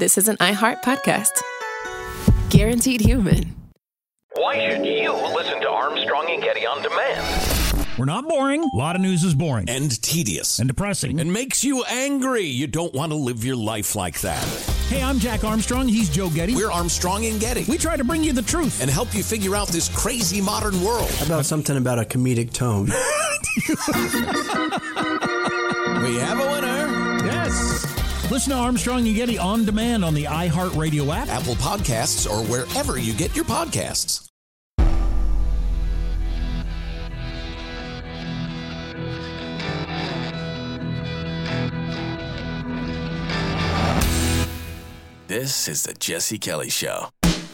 this is an iHeart podcast. Guaranteed human. Why should you listen to Armstrong and Getty on demand? We're not boring. A lot of news is boring. And tedious. And depressing. And makes you angry. You don't want to live your life like that. Hey, I'm Jack Armstrong. He's Joe Getty. We're Armstrong and Getty. We try to bring you the truth. And help you figure out this crazy modern world. How about something about a comedic tone? We have a winner. Yes. Listen to Armstrong and Getty on demand on the iHeartRadio app, Apple Podcasts, or wherever you get your podcasts. This is the Jesse Kelly Show.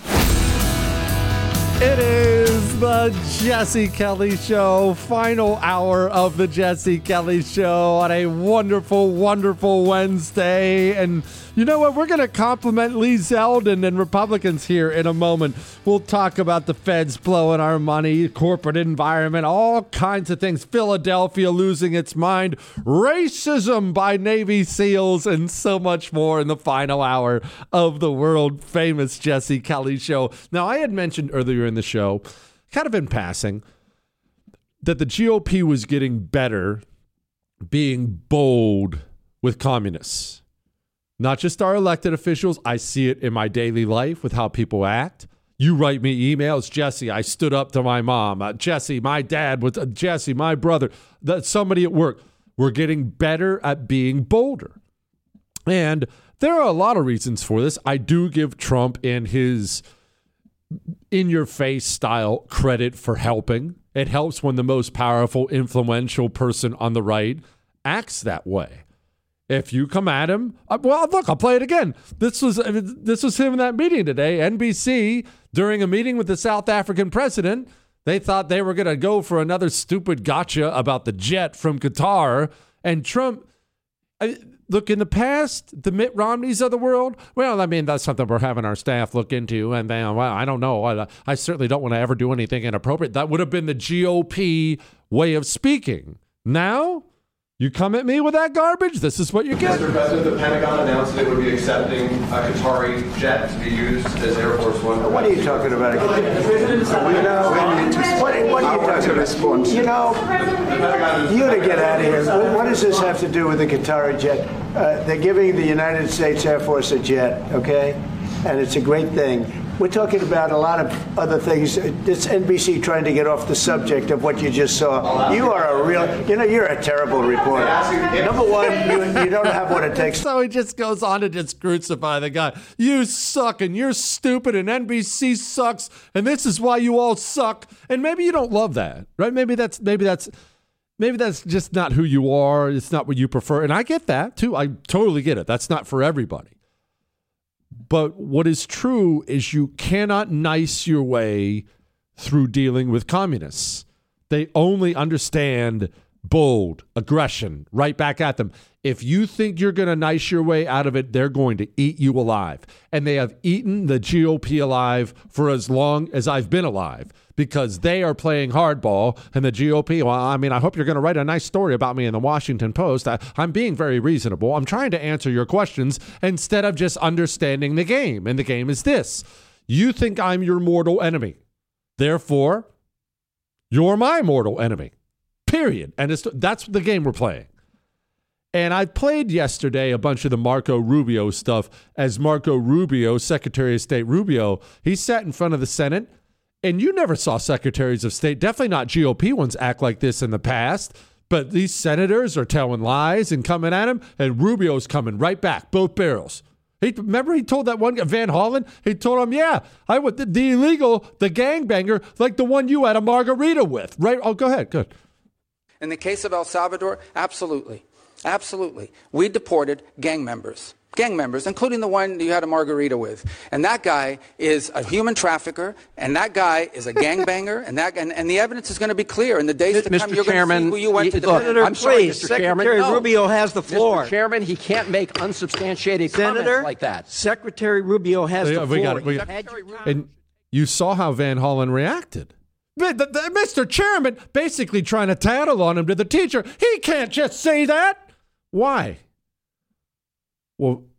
It is the Jesse Kelly Show, final hour of the Jesse Kelly Show on a wonderful, wonderful Wednesday. And you know what? We're going to compliment Lee Zeldin and Republicans here in a moment. We'll talk about the feds blowing our money, corporate environment, all kinds of things. Philadelphia losing its mind, racism by Navy SEALs, and so much more in the final hour of the world famous Jesse Kelly Show. Now, I had mentioned earlier in the show, kind of in passing, that the GOP was getting better being bold with communists. Not just our elected officials. I see it in my daily life with how people act. You write me emails, Jesse, I stood up to my mom. Jesse, my dad was Jesse, my brother, somebody at work. We're getting better at being bolder. And there are a lot of reasons for this. I do give Trump and his in-your-face style credit for helping. It helps when the most powerful, influential person on the right acts that way. If you come at him, well, look, I'll play it again. This was him in that meeting today. NBC, during a meeting with the South African president, they thought they were going to go for another stupid gotcha about the jet from Qatar. And Trump, look, in the past, the Mitt Romneys of the world, well, I mean, that's something we're having our staff look into. And then, well, I don't know. I certainly don't want to ever do anything inappropriate. That would have been the GOP way of speaking. Now, you come at me with that garbage, this is what you get. Mr. President, the Pentagon announced that it would be accepting a Qatari jet to be used as Air Force One. What are you talking about? What are you talking about? You know, you to get out of here. What does this have to do with the Qatari jet? They're giving the United States Air Force a jet, okay? And it's a great thing. We're talking about a lot of other things. It's NBC trying to get off the subject of what you just saw. You are you're a terrible reporter. Number one, you don't have what it takes. So he just goes on to just crucify the guy. You suck, and you're stupid, and NBC sucks, and this is why you all suck. And maybe you don't love that, right? Maybe that's just not who you are. It's not what you prefer. And I get that, too. I totally get it. That's not for everybody. But what is true is you cannot nice your way through dealing with communists. They only understand bold aggression right back at them. If you think you're going to nice your way out of it, they're going to eat you alive. And they have eaten the GOP alive for as long as I've been alive because they are playing hardball. And the GOP, well, I mean, I hope you're going to write a nice story about me in the Washington Post. I'm being very reasonable. I'm trying to answer your questions instead of just understanding the game. And the game is this. You think I'm your mortal enemy. Therefore, you're my mortal enemy. Period. And that's the game we're playing. And I played yesterday a bunch of the Marco Rubio stuff as Marco Rubio, Secretary of State Rubio, he sat in front of the Senate, and you never saw secretaries of state, definitely not GOP ones, act like this in the past. But these senators are telling lies and coming at him, and Rubio's coming right back, both barrels. Remember he told that one guy, Van Hollen, he told him, yeah, I would the illegal, the gangbanger, like the one you had a margarita with, right? Oh, go ahead, good. In the case of El Salvador, absolutely. Absolutely. We deported gang members, including the one you had a margarita with. And that guy is a human trafficker, and that guy is a gangbanger, and the evidence is going to be clear in the days to come. You're going to see who you went to defend. Senator, I'm sorry, Mr. Chairman. Secretary Rubio has the floor. Mr. Chairman, he can't make unsubstantiated comments like that. Secretary Rubio has the floor. We got it. And you saw how Van Hollen reacted. Mr. Chairman basically trying to tattle on him to the teacher. He can't just say that. Why? Well,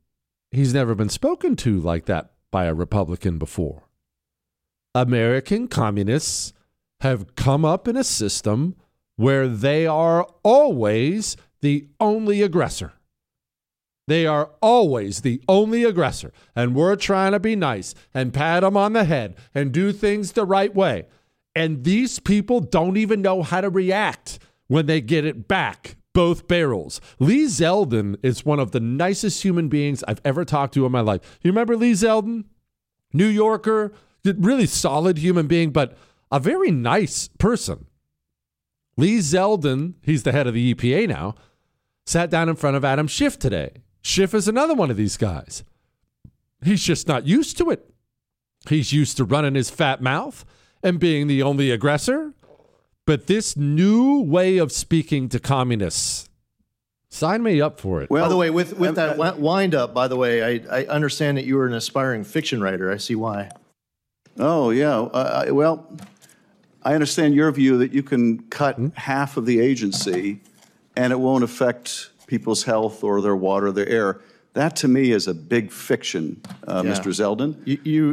he's never been spoken to like that by a Republican before. American communists have come up in a system where they are always the only aggressor. They are always the only aggressor. And we're trying to be nice and pat them on the head and do things the right way. And these people don't even know how to react when they get it back, both barrels. Lee Zeldin is one of the nicest human beings I've ever talked to in my life. You remember Lee Zeldin? New Yorker, really solid human being, but a very nice person. Lee Zeldin, he's the head of the EPA now, sat down in front of Adam Schiff today. Schiff is another one of these guys. He's just not used to it. He's used to running his fat mouth and being the only aggressor. But this new way of speaking to communists, sign me up for it. Well, by the way, with that wind up, by the way, I understand that you were an aspiring fiction writer. I see why. Oh, yeah. Well, I understand your view that you can cut half of the agency and it won't affect people's health or their water, their air. That to me is a big fiction, Mr. Zeldin. You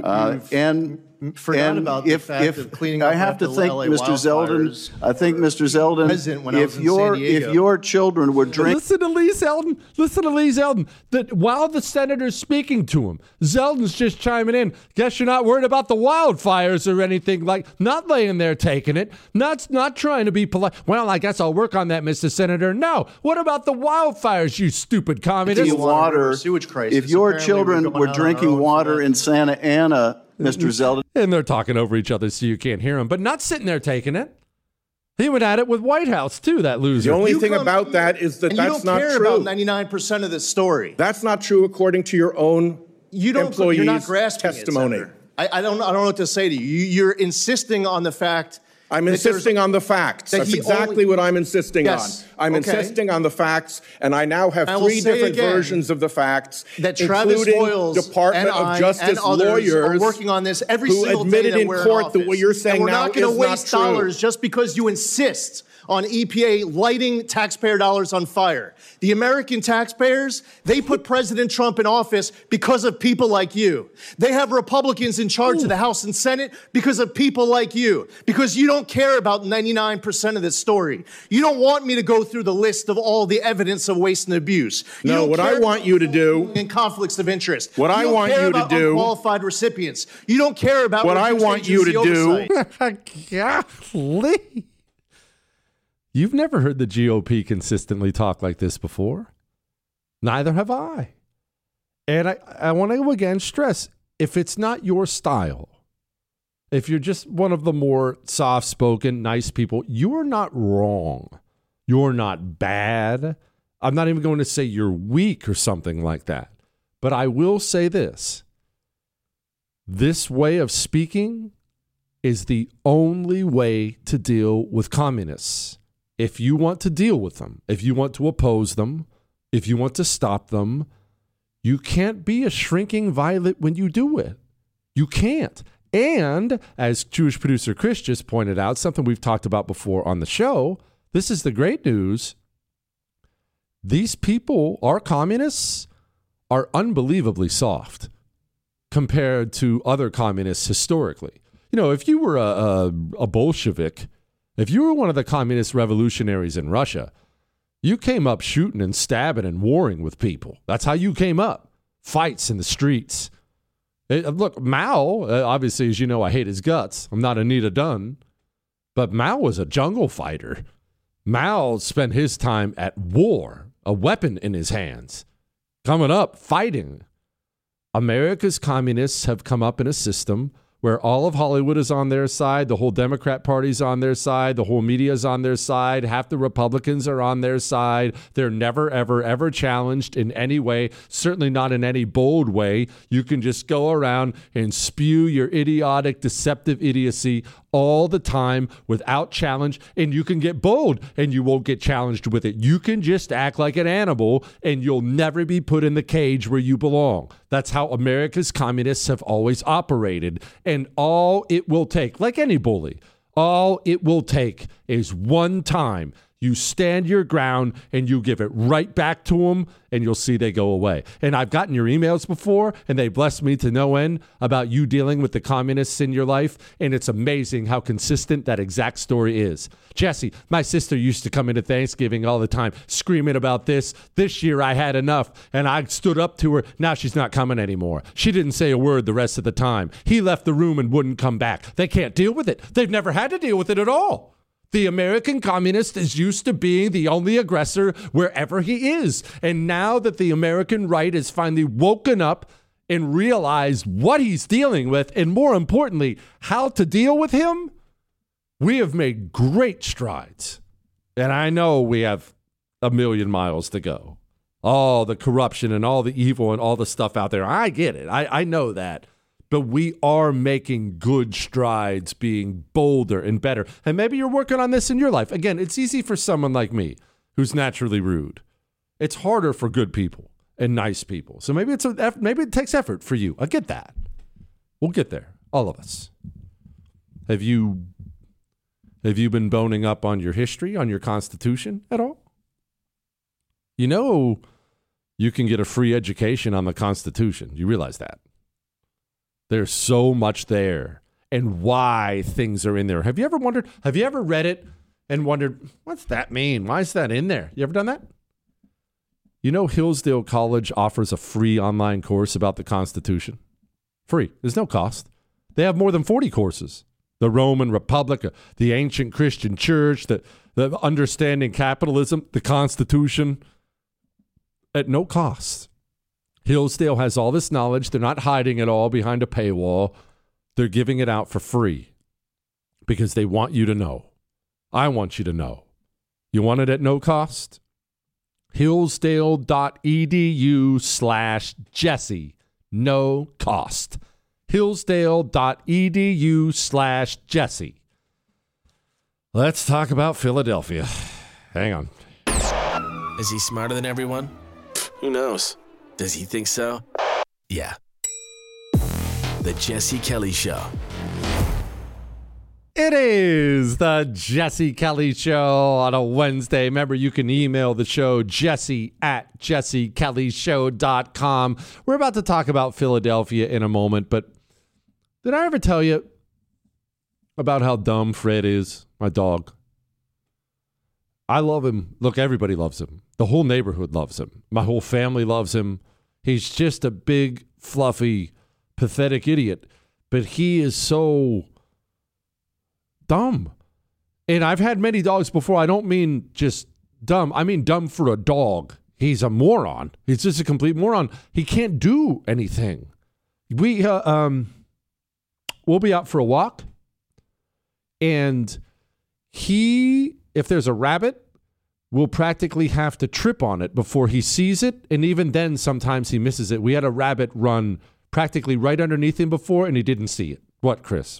forgot about the fact of cleaning up I have to think, Mr. Zeldin. I think, Mr. Zeldin, if your children would drink. Listen to Lee Zeldin. Listen to Lee Zeldin. That while the senator's speaking to him, Zeldin's just chiming in. Guess you're not worried about the wildfires or anything like. Not laying there taking it. Not trying to be polite. Well, I guess I'll work on that, Mr. Senator. No. What about the wildfires, you stupid communist? Sewage crisis. If your children were drinking water in Santa Ana, Mr. Zeldin. And they're talking over each other so you can't hear them, but not sitting there taking it. He went at it with White House, too, that loser. The only thing about that is that that's not true. You don't care about 99% of this story. That's not true according to your own employees' you're not grasping testimony. I don't know what to say to you. You're insisting on the fact. I'm insisting on the facts. That's exactly what I'm insisting on. I'm insisting on the facts, and I now have three different versions of the facts, that Travis Boyles Department of Justice lawyers are working on this every single day admitted in court that what you're saying now is not true. We're not going to waste dollars just because you insist on EPA lighting taxpayer dollars on fire. The American taxpayers, they put President Trump in office because of people like you. They have Republicans in charge of the House and Senate because of people like you. Because you don't care about 99% of this story. You don't want me to go through the list of all the evidence of waste and abuse. No, what I want you to do in conflicts of interest. What I want you to do. Unqualified recipients. You don't care about what I want you to do. Golly. You've never heard the GOP consistently talk like this before. Neither have I. And I want to again stress, if it's not your style, if you're just one of the more soft-spoken, nice people, you're not wrong. You're not bad. I'm not even going to say you're weak or something like that. But I will say this. This way of speaking is the only way to deal with communists. If you want to deal with them, if you want to oppose them, if you want to stop them, you can't be a shrinking violet when you do it. You can't. And as Jewish producer Chris just pointed out, something we've talked about before on the show, this is the great news. These people, our communists, are unbelievably soft compared to other communists historically. You know, if you were a Bolshevik, if you were one of the communist revolutionaries in Russia, you came up shooting and stabbing and warring with people. That's how you came up. Fights in the streets. Look, Mao, obviously, as you know, I hate his guts. I'm not Anita Dunn. But Mao was a jungle fighter. Mao spent his time at war, a weapon in his hands, coming up, fighting. America's communists have come up in a system where all of Hollywood is on their side, the whole Democrat Party's on their side, the whole media's on their side, half the Republicans are on their side. They're never, ever, ever challenged in any way, certainly not in any bold way. You can just go around and spew your idiotic, deceptive idiocy all the time without challenge, and you can get bold and you won't get challenged with it. You can just act like an animal and you'll never be put in the cage where you belong. That's how America's communists have always operated. And all it will take, like any bully, all it will take is one time You stand your ground and you give it right back to them, and you'll see they go away. And I've gotten your emails before, and they blessed me to no end about you dealing with the communists in your life, and it's amazing how consistent that exact story is. Jesse, my sister used to come into Thanksgiving all the time screaming about this. This year I had enough, and I stood up to her. Now she's not coming anymore. She didn't say a word the rest of the time. He left the room and wouldn't come back. They can't deal with it. They've never had to deal with it at all. The American communist is used to being the only aggressor wherever he is. And now that the American right has finally woken up and realized what he's dealing with, and more importantly, how to deal with him, we have made great strides. And I know we have a million miles to go. All the corruption and all the evil and all the stuff out there. I get it. I know that. But we are making good strides, being bolder and better. And maybe you're working on this in your life. Again, it's easy for someone like me who's naturally rude. It's harder for good people and nice people. So maybe maybe it takes effort for you. I get that. We'll get there, all of us. Have you been boning up on your history, on your Constitution at all? You know, you can get a free education on the Constitution. You realize that? There's so much there and why things are in there. Have you ever wondered, have you ever read it and wondered, what's that mean? Why is that in there? You ever done that? You know, Hillsdale College offers a free online course about the Constitution. Free. There's no cost. They have more than 40 courses. The Roman Republic, the ancient Christian church, the understanding capitalism, the Constitution, at no cost. Hillsdale has all this knowledge. They're not hiding it all behind a paywall. They're giving it out for free because they want you to know. I want you to know. You want it at no cost? Hillsdale.edu/Jesse. No cost. Hillsdale.edu/Jesse. Let's talk about Philadelphia. Hang on. Is he smarter than everyone? Who knows? Does he think so? Yeah. The Jesse Kelly Show. It is the Jesse Kelly Show on a Wednesday. Remember, you can email the show, jesse@jessekellyshow.com. We're about to talk about Philadelphia in a moment, but did I ever tell you about how dumb Fred is, my dog? I love him. Look, everybody loves him. The whole neighborhood loves him. My whole family loves him. He's just a big, fluffy, pathetic idiot. But he is so dumb. And I've had many dogs before. I don't mean just dumb. I mean dumb for a dog. He's a moron. He's just a complete moron. He can't do anything. We'll be out for a walk. And if there's a rabbit, will practically have to trip on it before he sees it. And even then, sometimes he misses it. We had a rabbit run practically right underneath him before, and he didn't see it. What, Chris?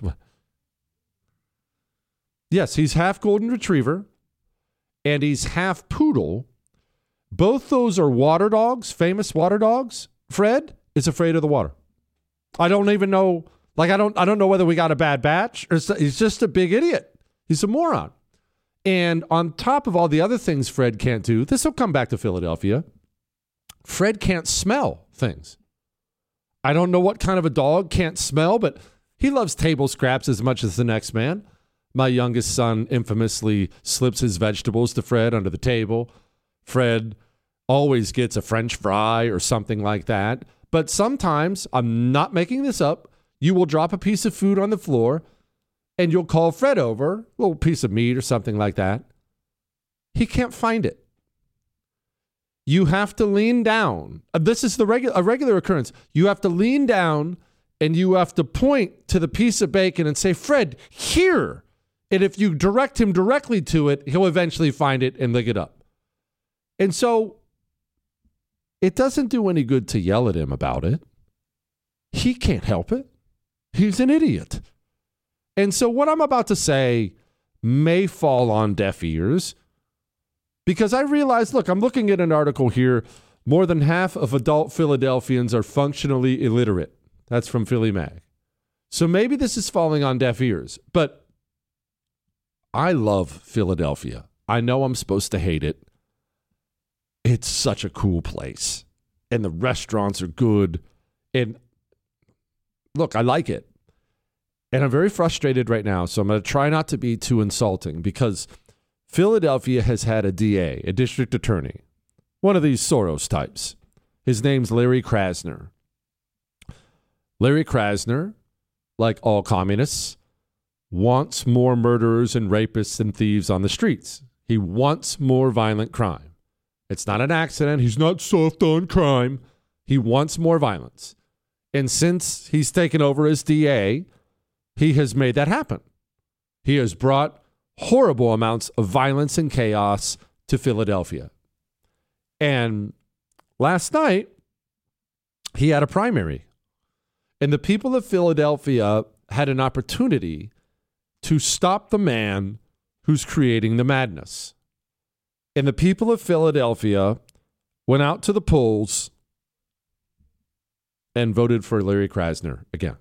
Yes, he's half golden retriever, and he's half poodle. Both those are water dogs, famous water dogs. Fred is afraid of the water. I don't even know. I don't know whether we got a bad batch or he's just a big idiot. He's a moron. And on top of all the other things Fred can't do, this will come back to Philadelphia. Fred can't smell things. I don't know what kind of a dog can't smell, but he loves table scraps as much as the next man. My youngest son infamously slips his vegetables to Fred under the table. Fred always gets a French fry or something like that. But sometimes, I'm not making this up, you will drop a piece of food on the floor and you'll call Fred over, a little piece of meat or something like that. He can't find it. You have to lean down. This is a regular occurrence. You have to lean down and you have to point to the piece of bacon and say, Fred, here. And if you direct him directly to it, he'll eventually find it and lick it up. And so it doesn't do any good to yell at him about it. He can't help it. He's an idiot. And so what I'm about to say may fall on deaf ears because I realize, look, I'm looking at an article here. More than half of adult Philadelphians are functionally illiterate. That's from Philly Mag. So maybe this is falling on deaf ears, but I love Philadelphia. I know I'm supposed to hate it. It's such a cool place. And the restaurants are good. And look, I like it. And I'm very frustrated right now, so I'm going to try not to be too insulting because Philadelphia has had a DA, a district attorney, one of these Soros types. His name's Larry Krasner. Larry Krasner, like all communists, wants more murderers and rapists and thieves on the streets. He wants more violent crime. It's not an accident. He's not soft on crime. He wants more violence. And since he's taken over as DA, he has made that happen. He has brought horrible amounts of violence and chaos to Philadelphia. And last night, he had a primary. And the people of Philadelphia had an opportunity to stop the man who's creating the madness. And the people of Philadelphia went out to the polls and voted for Larry Krasner again.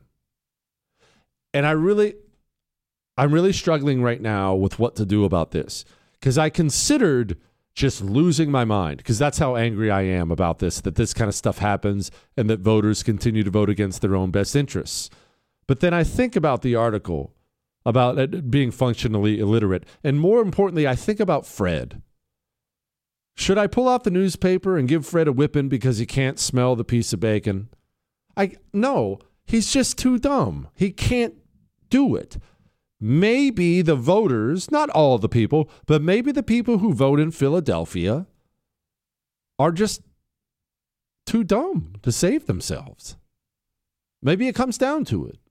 And I'm really struggling right now with what to do about this because I considered just losing my mind because that's how angry I am about this, that this kind of stuff happens and that voters continue to vote against their own best interests. But then I think about the article about it being functionally illiterate. And more importantly, I think about Fred. Should I pull out the newspaper and give Fred a whipping because he can't smell the piece of bacon? No, he's just too dumb. He can't do it. Maybe the voters, not all the people, but maybe the people who vote in Philadelphia are just too dumb to save themselves. Maybe it comes down to it.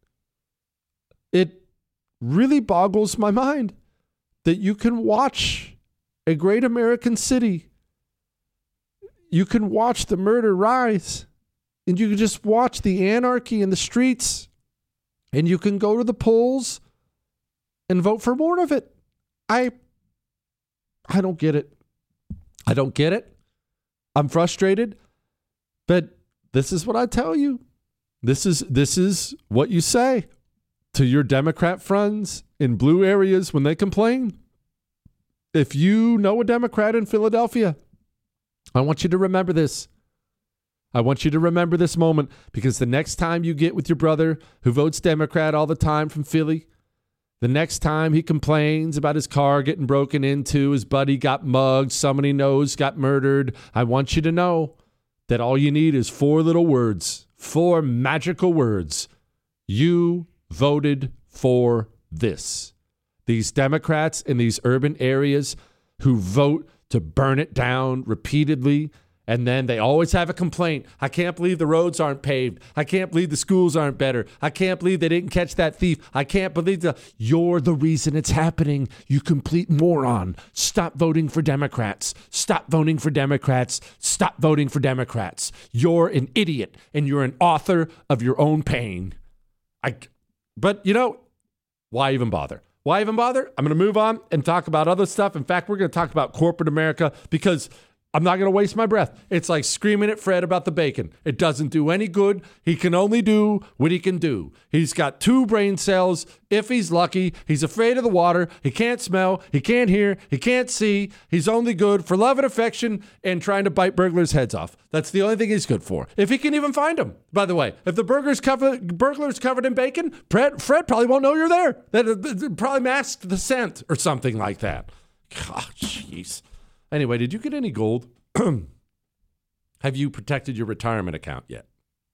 It really boggles my mind that you can watch a great American city. You can watch the murder rise, and you can just watch the anarchy in the streets, and you can go to the polls and vote for more of it. I don't get it. I don't get it. I'm frustrated, but this is what I tell you. This is what you say to your Democrat friends in blue areas when they complain. If you know a Democrat in Philadelphia, I want you to remember this. I want you to remember this moment because the next time you get with your brother who votes Democrat all the time from Philly, the next time he complains about his car getting broken into, his buddy got mugged, somebody knows got murdered, I want you to know that all you need is 4 little words, 4 magical words. You voted for this. These Democrats in these urban areas who vote to burn it down repeatedly, and then they always have a complaint. I can't believe the roads aren't paved. I can't believe the schools aren't better. I can't believe they didn't catch that thief. I can't believe you're the reason it's happening. You complete moron. Stop voting for Democrats. Stop voting for Democrats. Stop voting for Democrats. You're an idiot, and you're an author of your own pain. But, why even bother? Why even bother? I'm going to move on and talk about other stuff. In fact, we're going to talk about corporate America because I'm not going to waste my breath. It's like screaming at Fred about the bacon. It doesn't do any good. He can only do what he can do. He's got 2 brain cells. If he's lucky, he's afraid of the water. He can't smell. He can't hear. He can't see. He's only good for love and affection and trying to bite burglars' heads off. That's the only thing he's good for. If he can even find them. By the way, if the burglar's covered in bacon, Fred probably won't know you're there. That probably masked the scent or something like that. God, jeez. Anyway, did you get any gold? Have you protected your retirement account yet?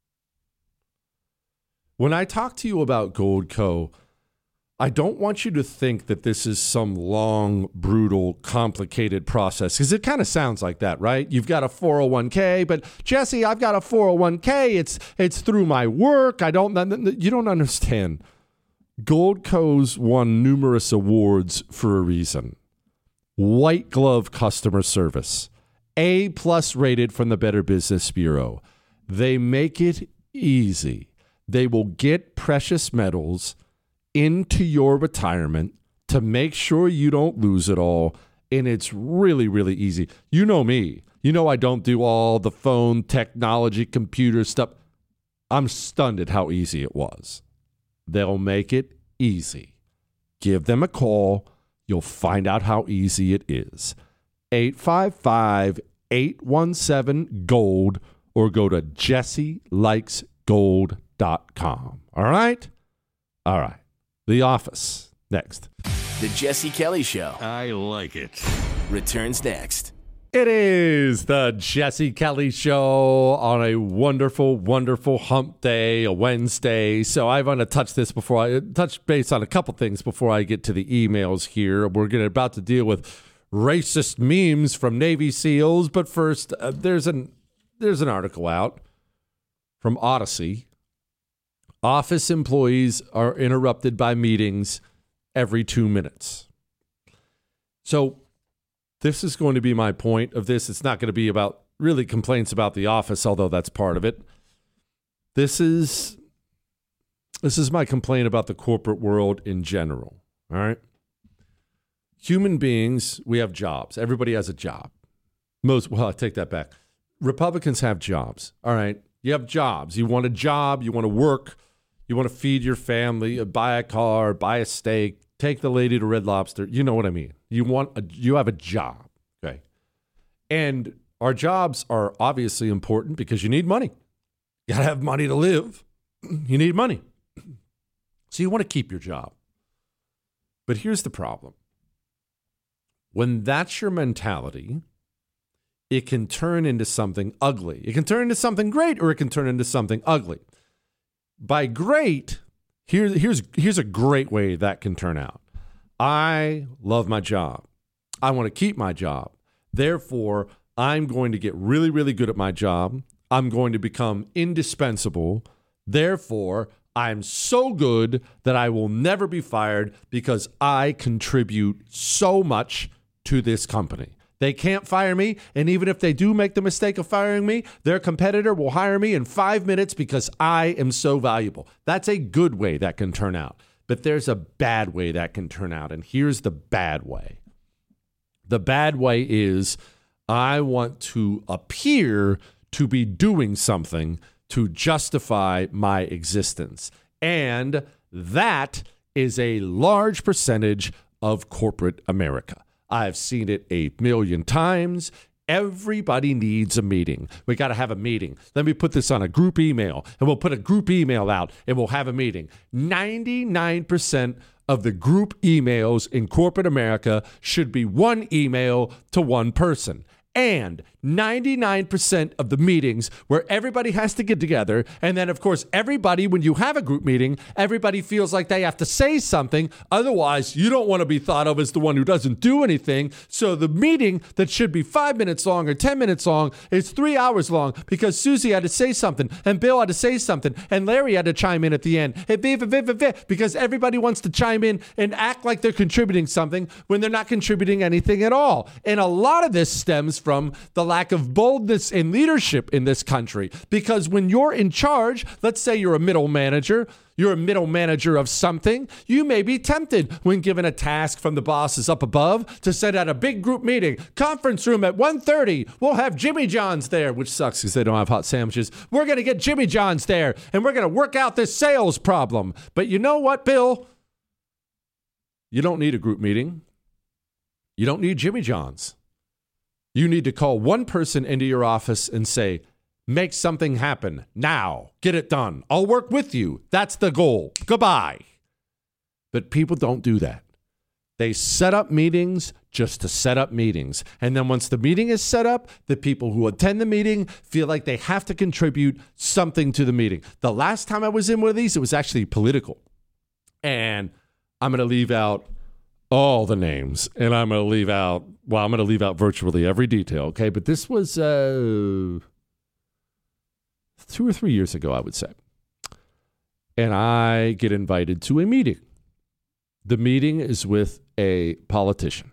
When I talk to you about Goldco, I don't want you to think that this is some long, brutal, complicated process, because it kind of sounds like that, right? You've got a 401k, but Jesse, I've got a 401k. It's through my work. You don't understand. Goldco's won numerous awards for a reason. White glove customer service, A+ rated from the Better Business Bureau. They make it easy. They will get precious metals into your retirement to make sure you don't lose it all. And it's really, really easy. You know me. You know I don't do all the phone technology, computer stuff. I'm stunned at how easy it was. They'll make it easy. Give them a call. You'll find out how easy it is. 855-817-GOLD or go to jesselikesgold.com. All right? All right. The Office, next. The Jesse Kelly Show. I like it. Returns next. It is the Jesse Kelly Show on a wonderful, wonderful hump day, a Wednesday. So I want to touch base on a couple things before I get to the emails here. We're about to deal with racist memes from Navy SEALs, but first, there's an article out from Odyssey. Office employees are interrupted by meetings every 2 minutes. So this is going to be my point of this. It's not going to be about really complaints about the office, although that's part of it. This is my complaint about the corporate world in general. All right. Human beings, we have jobs. Everybody has a job. I take that back. Republicans have jobs. All right. You have jobs. You want a job. You want to work. You want to feed your family, buy a car, buy a steak, take the lady to Red Lobster. You know what I mean? You have a job, okay? And our jobs are obviously important because you need money. You got to have money to live. You need money. So you want to keep your job. But here's the problem. When that's your mentality, it can turn into something ugly. It can turn into something great or it can turn into something ugly. By great, here's a great way that can turn out. I love my job. I want to keep my job. Therefore, I'm going to get really, really good at my job. I'm going to become indispensable. Therefore, I'm so good that I will never be fired because I contribute so much to this company. They can't fire me, and even if they do make the mistake of firing me, their competitor will hire me in 5 minutes because I am so valuable. That's a good way that can turn out. But there's a bad way that can turn out, and here's the bad way. The bad way is I want to appear to be doing something to justify my existence. And that is a large percentage of corporate America. I've seen it 8 million times. Everybody needs a meeting. We got to have a meeting. Let me put this on a group email, and we'll put a group email out, and we'll have a meeting. 99% of the group emails in corporate America should be one email to one person. And 99% of the meetings where everybody has to get together, and then, of course, everybody, when you have a group meeting, everybody feels like they have to say something. Otherwise, you don't want to be thought of as the one who doesn't do anything. So the meeting that should be 5 minutes long or 10 minutes long is 3 hours long because Susie had to say something, and Bill had to say something, and Larry had to chime in at the end. Because everybody wants to chime in and act like they're contributing something when they're not contributing anything at all. And a lot of this stems from the lack of boldness and leadership in this country. Because when you're in charge, let's say you're a middle manager of something, you may be tempted when given a task from the bosses up above to send out a big group meeting. Conference room at 1:30. We'll have Jimmy John's there, which sucks because they don't have hot sandwiches. We're going to get Jimmy John's there, and we're going to work out this sales problem. But you know what, Bill? You don't need a group meeting. You don't need Jimmy John's. You need to call one person into your office and say, make something happen now. Get it done. I'll work with you. That's the goal. Goodbye. But people don't do that. They set up meetings just to set up meetings. And then once the meeting is set up, the people who attend the meeting feel like they have to contribute something to the meeting. The last time I was in one of these, it was actually political. And I'm going to leave out all the names, and I'm going to leave out virtually every detail, okay? But this was 2 or 3 years ago, I would say. And I get invited to a meeting. The meeting is with a politician.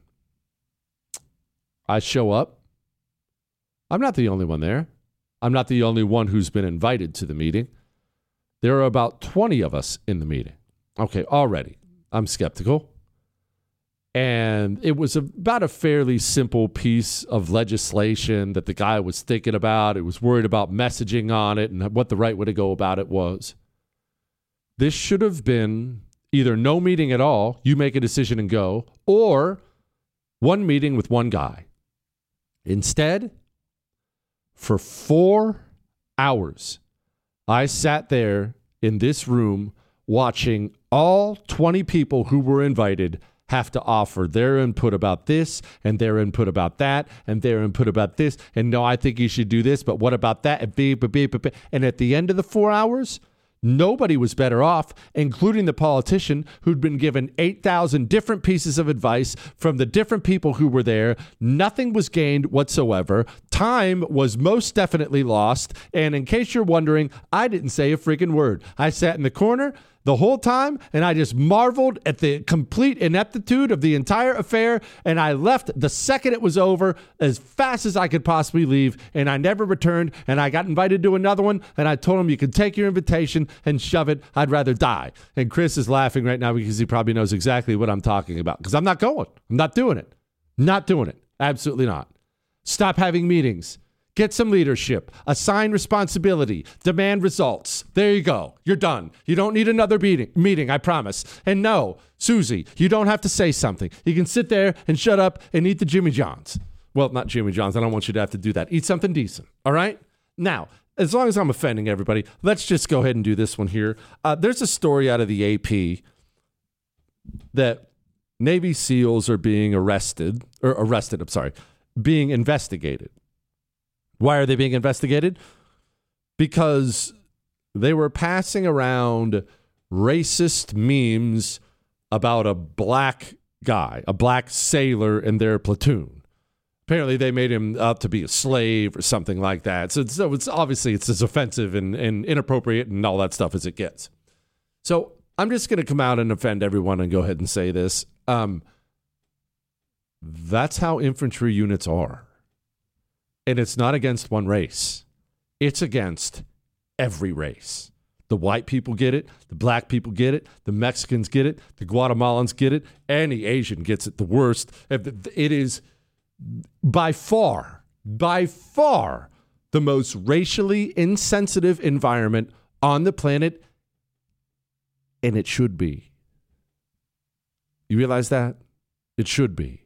I show up. I'm not the only one there. I'm not the only one who's been invited to the meeting. There are about 20 of us in the meeting. Okay, already, I'm skeptical. And it was about a fairly simple piece of legislation that the guy was thinking about. It was worried about messaging on it and what the right way to go about it was. This should have been Either no meeting at all, you make a decision and go, or one meeting with one guy. Instead, for 4 hours, I sat there in this room watching all 20 people who were invited have to offer their input about this and their input about that and their input about this. And no, I think you should do this, but what about that? And at the end of the 4 hours, nobody was better off, including the politician who'd been given 8,000 different pieces of advice from the different people who were there. Nothing was gained whatsoever. Time was most definitely lost. And in case you're wondering, I didn't say a freaking word. I sat in the corner the whole time, and I just marveled at the complete ineptitude of the entire affair, and I left the second it was over as fast as I could possibly leave, and I never returned, and I got invited to another one, and I told him, you can take your invitation and shove it. I'd rather die. And Chris is laughing right now because he probably knows exactly what I'm talking about, because I'm not going. I'm not doing it. Not doing it. Absolutely not. Stop having meetings. Get some leadership, assign responsibility, demand results. There you go. You're done. You don't need another meeting, I promise. And no, Susie, you don't have to say something. You can sit there and shut up and eat the Jimmy John's. Well, not Jimmy John's. I don't want you to have to do that. Eat something decent, all right? Now, as long as I'm offending everybody, let's just go ahead and do this one here. There's a story out of the AP that Navy SEALs are being being investigated. Why are they being investigated? Because they were passing around racist memes about a black guy, a black sailor in their platoon. Apparently they made him out to be a slave or something like that. So it's obviously it's as offensive and inappropriate and all that stuff as it gets. So I'm just going to come out and offend everyone and go ahead and say this. That's how infantry units are. And it's not against one race. It's against every race. The white people get it. The black people get it. The Mexicans get it. The Guatemalans get it. And the Asian gets it the worst. It is by far the most racially insensitive environment on the planet. And it should be. You realize that? It should be.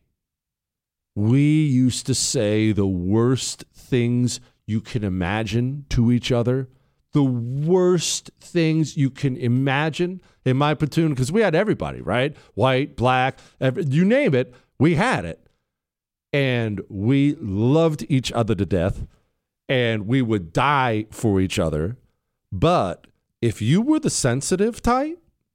We used to say the worst things you can imagine to each other. The worst things you can imagine in my platoon, because we had everybody, right? White, black, you name it, we had it. And we loved each other to death, and we would die for each other. But if you were the sensitive type,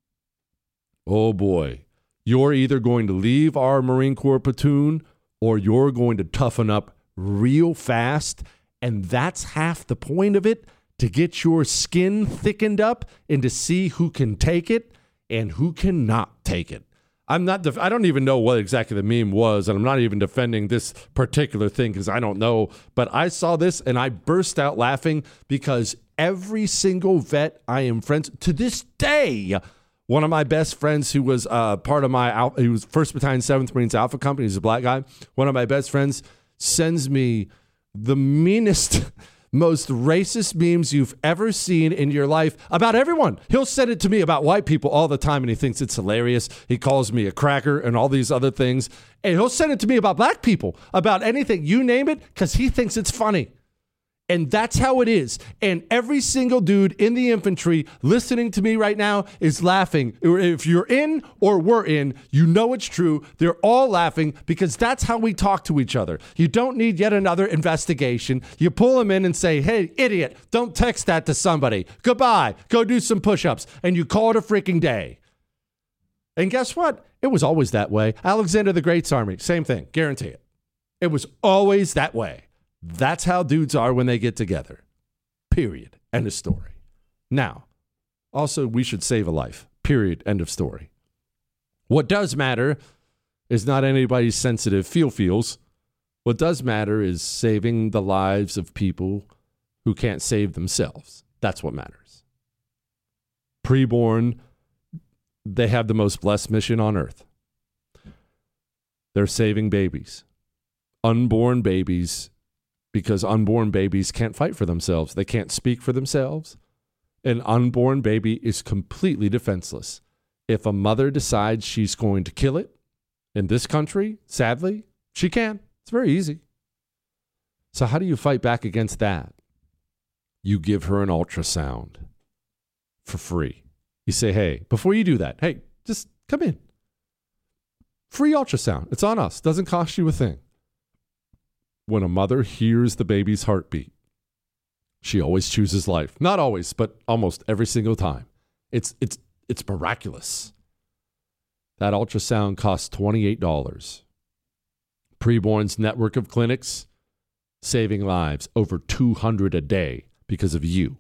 oh boy, you're either going to leave our Marine Corps platoon or you're going to toughen up real fast. And that's half the point of it, to get your skin thickened up and to see who can take it and who cannot take it. I don't even know what exactly the meme was, and I'm not even defending this particular thing because I don't know. But I saw this and I burst out laughing because every single vet I am friends to this day. One of my best friends who was part of he was 1st Battalion, 7th Marines Alpha Company. He's a black guy. One of my best friends sends me the meanest, most racist memes you've ever seen in your life about everyone. He'll send it to me about white people all the time, and he thinks it's hilarious. He calls me a cracker and all these other things. And he'll send it to me about black people, about anything, you name it, because he thinks it's funny. And that's how it is. And every single dude in the infantry listening to me right now is laughing. If you're in or were in, you know it's true. They're all laughing because that's how we talk to each other. You don't need yet another investigation. You pull them in and say, hey, idiot, don't text that to somebody. Goodbye. Go do some push-ups. And you call it a freaking day. And guess what? It was always that way. Alexander the Great's army, same thing. Guarantee it. It was always that way. That's how dudes are when they get together. Period. End of story. Now, also, we should save a life. Period. End of story. What does matter is not anybody's sensitive feels. What does matter is saving the lives of people who can't save themselves. That's what matters. Preborn, they have the most blessed mission on earth. They're saving babies. Unborn babies, because unborn babies can't fight for themselves. They can't speak for themselves. An unborn baby is completely defenseless. If a mother decides she's going to kill it in this country, sadly, she can. It's very easy. So how do you fight back against that? You give her an ultrasound for free. You say, hey, before you do that, hey, just come in. Free ultrasound. It's on us. Doesn't cost you a thing. When a mother hears the baby's heartbeat, she always chooses life. Not always, but almost every single time. It's miraculous. That ultrasound costs $28. Preborn's network of clinics, saving lives, over 200 a day because of you.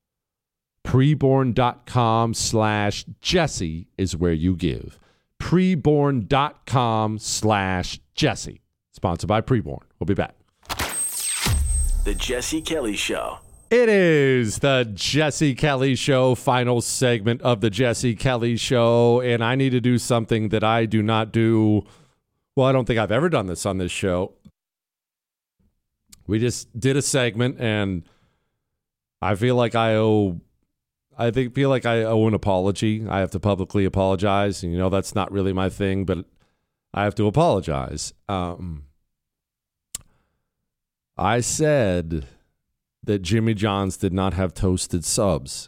Preborn.com/Jesse is where you give. Preborn.com/Jesse. Sponsored by Preborn. We'll be back. The Jesse Kelly Show. It is the Jesse Kelly Show, final segment of the Jesse Kelly Show, and I need to do something that I do not do. Well, I don't think I've ever done this on this show. We just did a segment, and I feel like I owe an apology. I have to publicly apologize, and that's not really my thing, but I have to apologize. I said that Jimmy John's did not have toasted subs.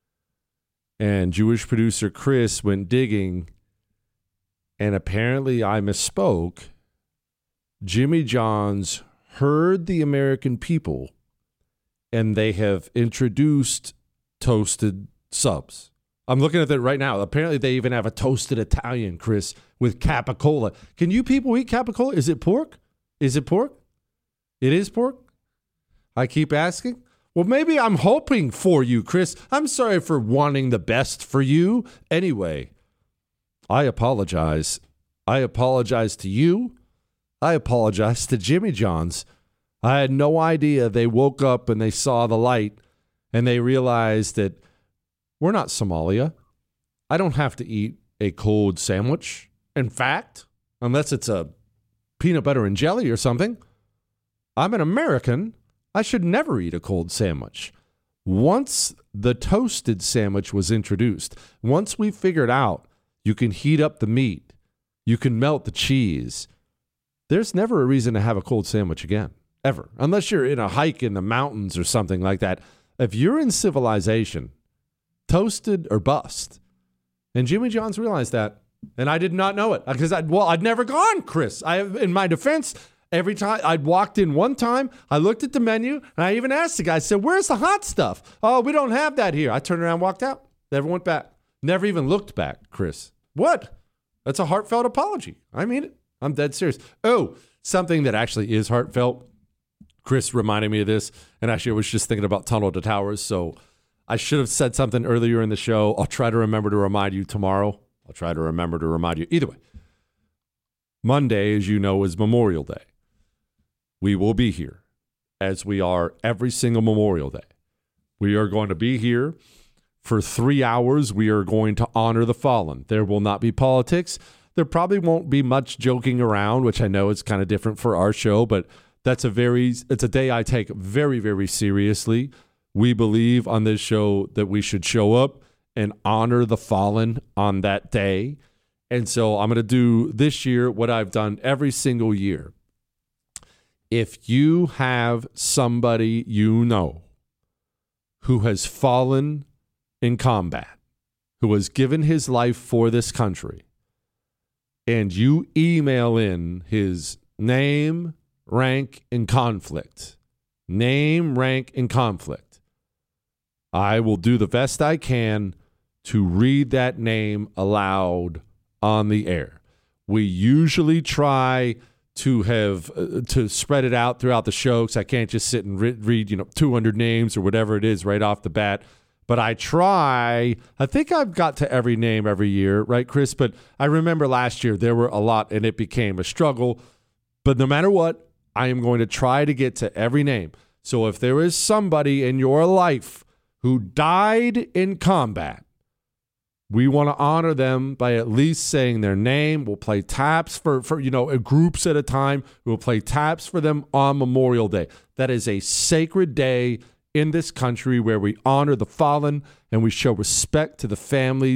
And Jewish producer Chris went digging, and apparently I misspoke. Jimmy John's heard the American people, and they have introduced toasted subs. I'm looking at that right now. Apparently they even have a toasted Italian, Chris, with capicola. Can you people eat capicola? Is it pork? Is it pork? It is pork? I keep asking. Well, maybe I'm hoping for you, Chris. I'm sorry for wanting the best for you. Anyway, I apologize. I apologize to you. I apologize to Jimmy John's. I had no idea. They woke up and they saw the light and they realized that we're not Somalia. I don't have to eat a cold sandwich. In fact, unless it's a peanut butter and jelly or something, I'm an American. I should never eat a cold sandwich. Once the toasted sandwich was introduced, once we figured out you can heat up the meat, you can melt the cheese, there's never a reason to have a cold sandwich again, ever. Unless you're in a hike in the mountains or something like that. If you're in civilization, toasted or bust. And Jimmy John's realized that, and I did not know it because I'd never gone, Chris. In my defense, every time I'd walked in one time, I looked at the menu, and I even asked the guy, I said, where's the hot stuff? Oh, we don't have that here. I turned around, walked out, never went back. Never even looked back, Chris. What? That's a heartfelt apology. I mean it. I'm dead serious. Oh, something that actually is heartfelt. Chris reminded me of this, and actually I was just thinking about Tunnel to Towers, so I should have said something earlier in the show. I'll try to remember to remind you tomorrow. I'll try to remember to remind you. Either way, Monday, as you know, is Memorial Day. We will be here, as we are every single Memorial Day. We are going to be here for 3 hours. We are going to honor the fallen. There will not be politics. There probably won't be much joking around, which I know is kind of different for our show, but it's a day I take very, very seriously. We believe on this show that we should show up and honor the fallen on that day. And so I'm going to do this year what I've done every single year. If you have somebody you know who has fallen in combat, who has given his life for this country, and you email in his name, rank, and conflict, I will do the best I can to read that name aloud on the air. We usually try to have to spread it out throughout the show, because I can't just sit and read 200 names or whatever it is right off the bat. But I try. I think I've got to every name every year, right, Chris? But I remember last year there were a lot, and it became a struggle. But no matter what, I am going to try to get to every name. So if there is somebody in your life who died in combat, we want to honor them by at least saying their name. We'll play taps for groups at a time. We'll play taps for them on Memorial Day. That is a sacred day in this country where we honor the fallen and we show respect to the families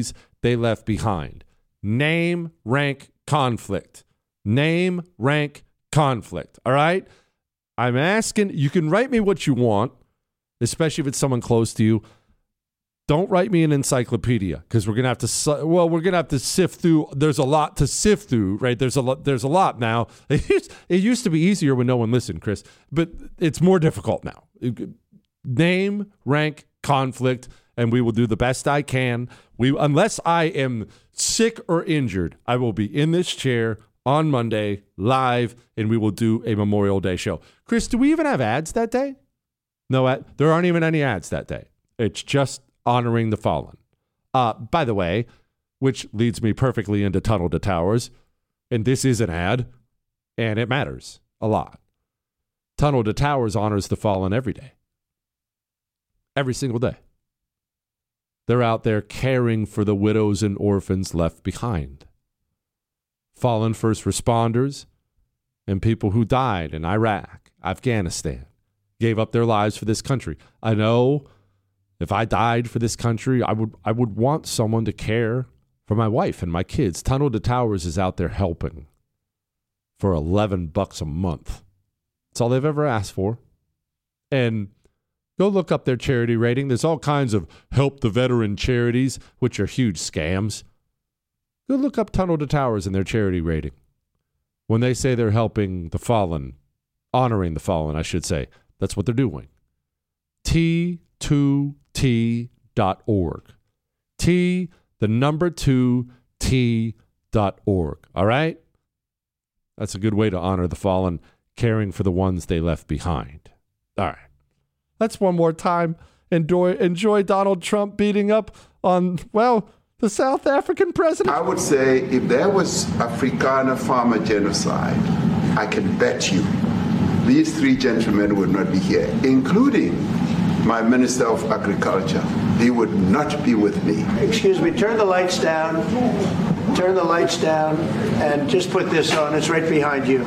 they left behind. Name, rank, conflict. Name, rank, conflict. All right? I'm asking, you can write me what you want, especially if it's someone close to you. Don't write me an encyclopedia because we're going to have to sift through. There's a lot to sift through, right? There's a lot now. It used to be easier when no one listened, Chris, but it's more difficult now. Name, rank, conflict, and we will do the best I can. Unless I am sick or injured, I will be in this chair on Monday live, and we will do a Memorial Day show. Chris, do we even have ads that day? No, there aren't even any ads that day. It's just honoring the fallen. By the way, which leads me perfectly into Tunnel to Towers, and this is an ad, and it matters a lot. Tunnel to Towers honors the fallen every day. Every single day. They're out there caring for the widows and orphans left behind. Fallen first responders and people who died in Iraq, Afghanistan, gave up their lives for this country. I know if I died for this country, I would want someone to care for my wife and my kids. Tunnel to Towers is out there helping for $11 a month. That's all they've ever asked for. And go look up their charity rating. There's all kinds of help the veteran charities, which are huge scams. Go look up Tunnel to Towers and their charity rating. When they say they're helping the fallen, honoring the fallen, I should say, that's what they're doing. T2T.org. T2T.org. All right? That's a good way to honor the fallen, caring for the ones they left behind. All right. Let's one more time enjoy Donald Trump beating up on, the South African president. I would say if there was Afrikaner farmer genocide, I can bet you these three gentlemen would not be here, including my Minister of Agriculture. He would not be with me. Excuse me, turn the lights down. Turn the lights down and just put this on. It's right behind you.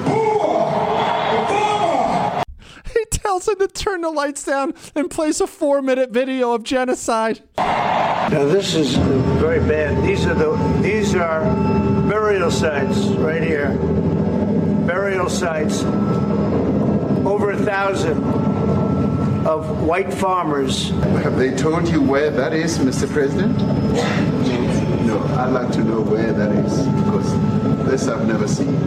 He tells him to turn the lights down and plays a 4-minute video of genocide. Now this is very bad. These are burial sites right here. Burial sites. Over 1,000 of white farmers. Have they told you where that is, Mr. President? No, I'd like to know where that is, because this I've never seen.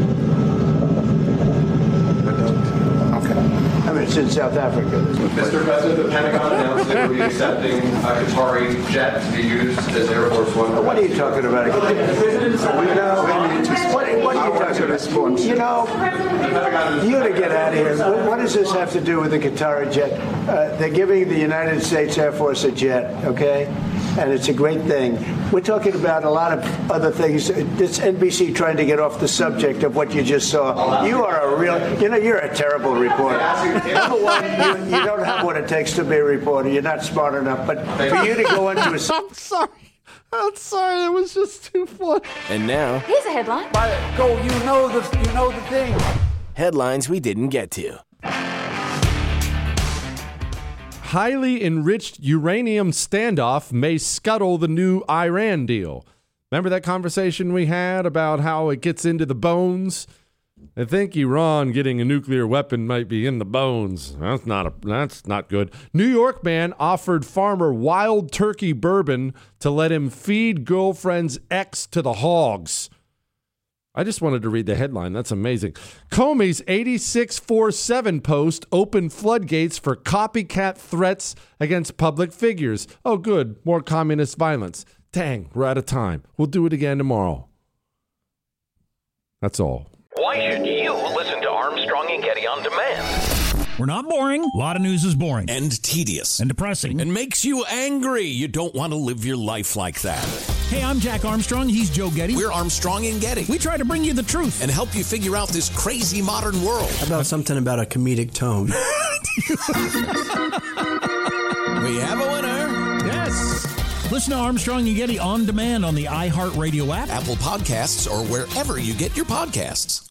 Okay. I mean, it's in South Africa. Mr. President, the Pentagon announced it would be accepting a Qatari jet to be used as Air Force One. What are you talking about? What are you talking about? You know, you to get out of here. What does this have to do with the Qatari jet? They're giving the United States Air Force a jet, okay? And it's a great thing. We're talking about a lot of other things. It's NBC trying to get off the subject of what you just saw. You are a real, you're a terrible reporter. Number one, you don't have what it takes to be a reporter. You're not smart enough. But for you to go into a... I'm sorry. It was just too funny. And now... Here's a headline. You know the thing. Headlines we didn't get to. Highly enriched uranium standoff may scuttle the new Iran deal. Remember that conversation we had about how it gets into the bones? I think Iran getting a nuclear weapon might be in the bones. That's not good. New York man offered farmer wild turkey bourbon to let him feed girlfriend's ex to the hogs. I just wanted to read the headline. That's amazing. Comey's 8647 post opened floodgates for copycat threats against public figures. Oh, good. More communist violence. Dang, we're out of time. We'll do it again tomorrow. That's all. Why should you listen to Armstrong and Getty on demand? We're not boring. A lot of news is boring. And tedious. And depressing. And makes you angry. You don't want to live your life like that. Hey, I'm Jack Armstrong. He's Joe Getty. We're Armstrong and Getty. We try to bring you the truth. And help you figure out this crazy modern world. How about something about a comedic tone? We have a winner. Yes. Listen to Armstrong and Getty on demand on the iHeartRadio app, Apple Podcasts, or wherever you get your podcasts.